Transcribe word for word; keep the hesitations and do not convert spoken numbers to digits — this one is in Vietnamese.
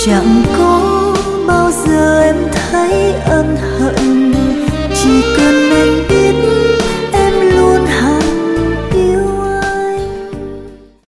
chẳng có bao giờ em thấy ân hận, chỉ cần anh